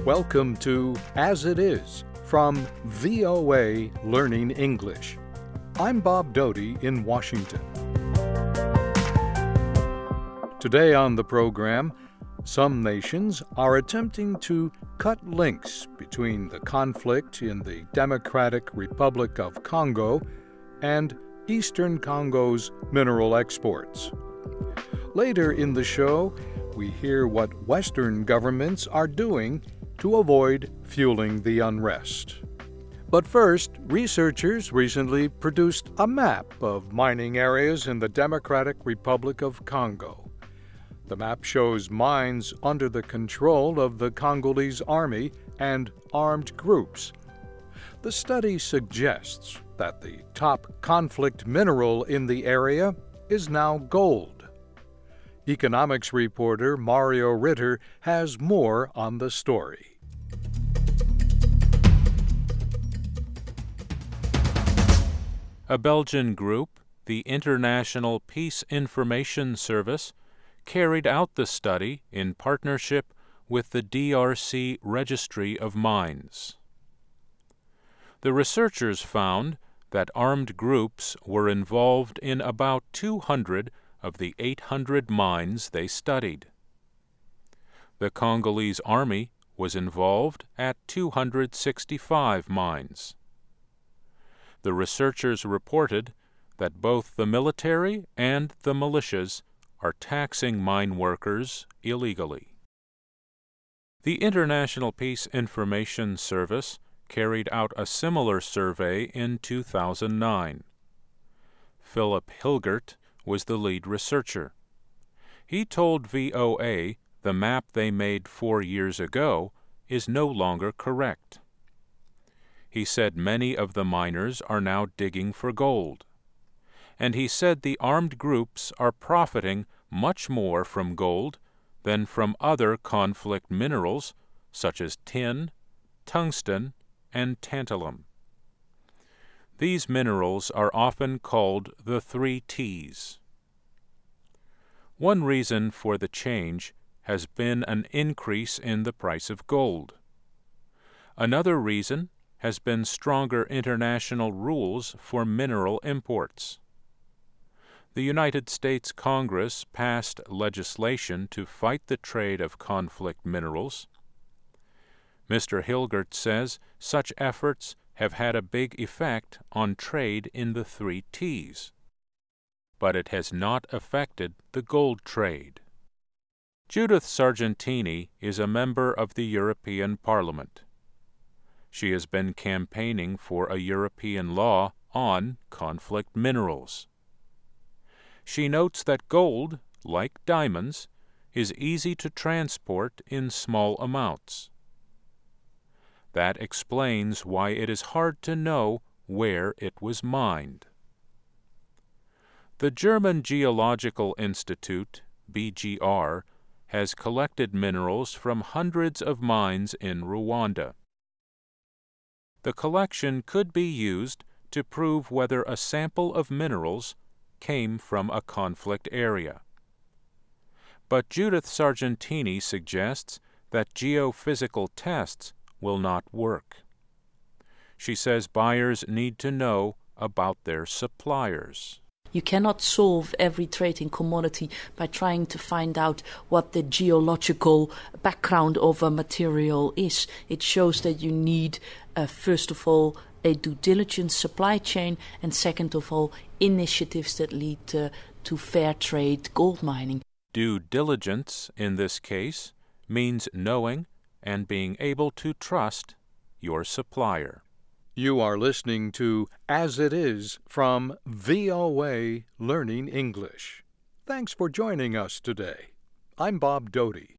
Welcome to As It Is from VOA Learning English. I'm Bob Doty in Washington. Today on the program, some nations are attempting to cut links between the conflict in the Democratic Republic of Congo and Eastern Congo's mineral exports. Later in the show, we hear what Western governments are doing to avoid fueling the unrest. But first, researchers recently produced a map of mining areas in the Democratic Republic of Congo. The map shows mines under the control of the Congolese army and armed groups. The study suggests that the top conflict mineral in the area is now gold. Economics reporter Mario Ritter has more on the story. A Belgian group, the International Peace Information Service, carried out the study in partnership with the DRC Registry of Mines. The researchers found that armed groups were involved in about 200 of the 800 mines they studied. The Congolese army was involved at 265 mines. The researchers reported that both the military and the militias are taxing mine workers illegally. The International Peace Information Service carried out a similar survey in 2009. Philip Hilgert was the lead researcher. He told VOA the map they made 4 years ago is no longer correct. He said many of the miners are now digging for gold. And he said the armed groups are profiting much more from gold than from other conflict minerals such as tin, tungsten, and tantalum. These minerals are often called the 3 T's. One reason for the change has been an increase in the price of gold. Another reason has been stronger international rules for mineral imports. The United States Congress passed legislation to fight the trade of conflict minerals. Mr. Hilgert says such efforts have had a big effect on trade in the 3 T's. But it has not affected the gold trade. Judith Sargentini is a member of the European Parliament. She has been campaigning for a European law on conflict minerals. She notes that gold, like diamonds, is easy to transport in small amounts. That explains why it is hard to know where it was mined. The German Geological Institute, BGR, has collected minerals from hundreds of mines in Rwanda. The collection could be used to prove whether a sample of minerals came from a conflict area. But Judith Sargentini suggests that geophysical tests will not work. She says buyers need to know about their suppliers. You cannot solve every trade in commodity by trying to find out what the geological background of a material is. It shows that you need, first of all, a due diligence supply chain, and second of all, initiatives that lead to fair trade gold mining. Due diligence, in this case, means knowing and being able to trust your supplier. You are listening to As It Is from VOA Learning English. Thanks for joining us today. I'm Bob Doty.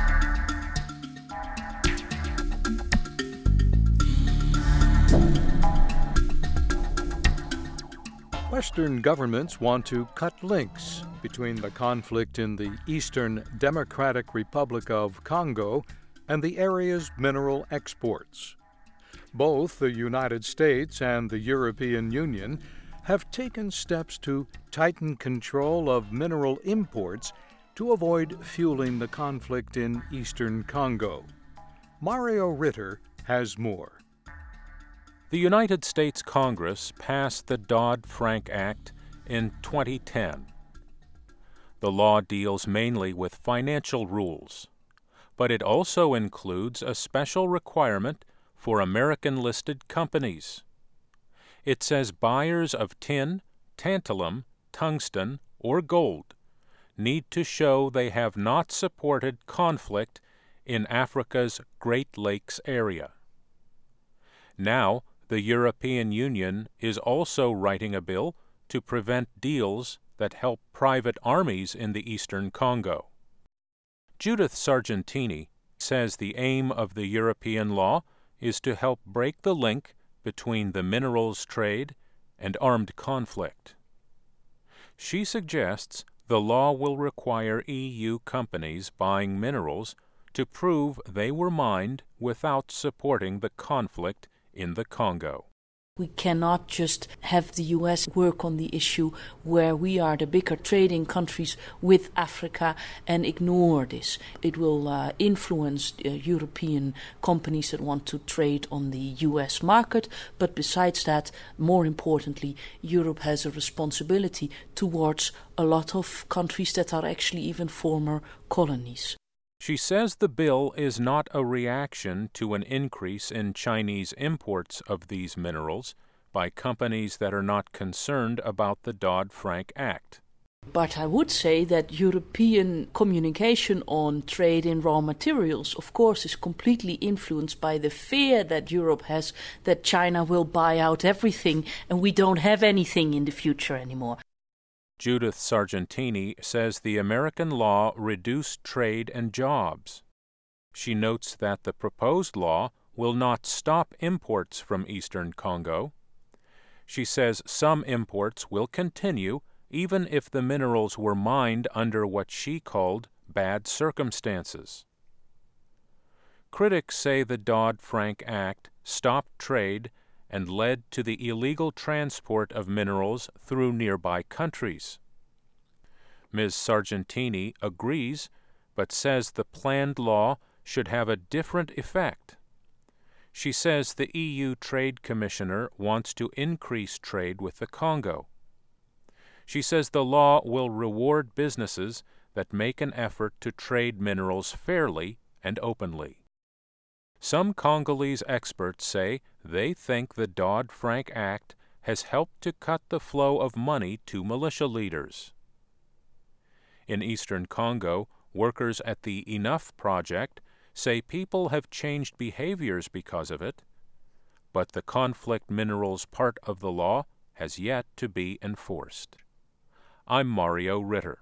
Western governments want to cut links between the conflict in the Eastern Democratic Republic of Congo and the area's mineral exports. Both the United States and the European Union have taken steps to tighten control of mineral imports to avoid fueling the conflict in eastern Congo. Mario Ritter has more. The United States Congress passed the Dodd-Frank Act in 2010. The law deals mainly with financial rules, but it also includes a special requirement for American-listed companies. It says buyers of tin, tantalum, tungsten, or gold need to show they have not supported conflict in Africa's Great Lakes area. Now, the European Union is also writing a bill to prevent deals that help private armies in the eastern Congo. Judith Sargentini says the aim of the European law is to help break the link between the minerals trade and armed conflict. She suggests the law will require EU companies buying minerals to prove they were mined without supporting the conflict in the Congo. We cannot just have the US work on the issue where we are the bigger trading countries with Africa and ignore this. It will influence European companies that want to trade on the US market, but besides that, more importantly, Europe has a responsibility towards a lot of countries that are actually even former colonies. She says the bill is not a reaction to an increase in Chinese imports of these minerals by companies that are not concerned about the Dodd-Frank Act. But I would say that European communication on trade in raw materials, of course, is completely influenced by the fear that Europe has that China will buy out everything and we don't have anything in the future anymore. Judith Sargentini says the American law reduced trade and jobs. She notes that the proposed law will not stop imports from eastern Congo. She says some imports will continue even if the minerals were mined under what she called bad circumstances. Critics say the Dodd-Frank Act stopped trade and led to the illegal transport of minerals through nearby countries. Ms. Sargentini agrees, but says the planned law should have a different effect. She says the EU Trade Commissioner wants to increase trade with the Congo. She says the law will reward businesses that make an effort to trade minerals fairly and openly. Some Congolese experts say they think the Dodd-Frank Act has helped to cut the flow of money to militia leaders. In eastern Congo, workers at the Enough Project say people have changed behaviors because of it, but the conflict minerals part of the law has yet to be enforced. I'm Mario Ritter.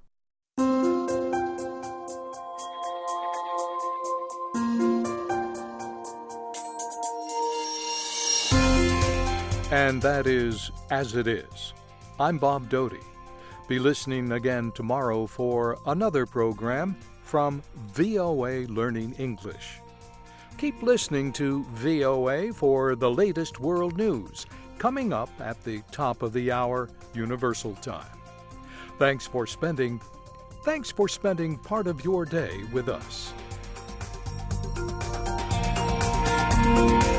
And that is As It Is. I'm Bob Doty. Be listening again tomorrow for another program from VOA Learning English. Keep listening to VOA for the latest world news, coming up at the top of the hour Universal Time. Thanks for spending part of your day with us.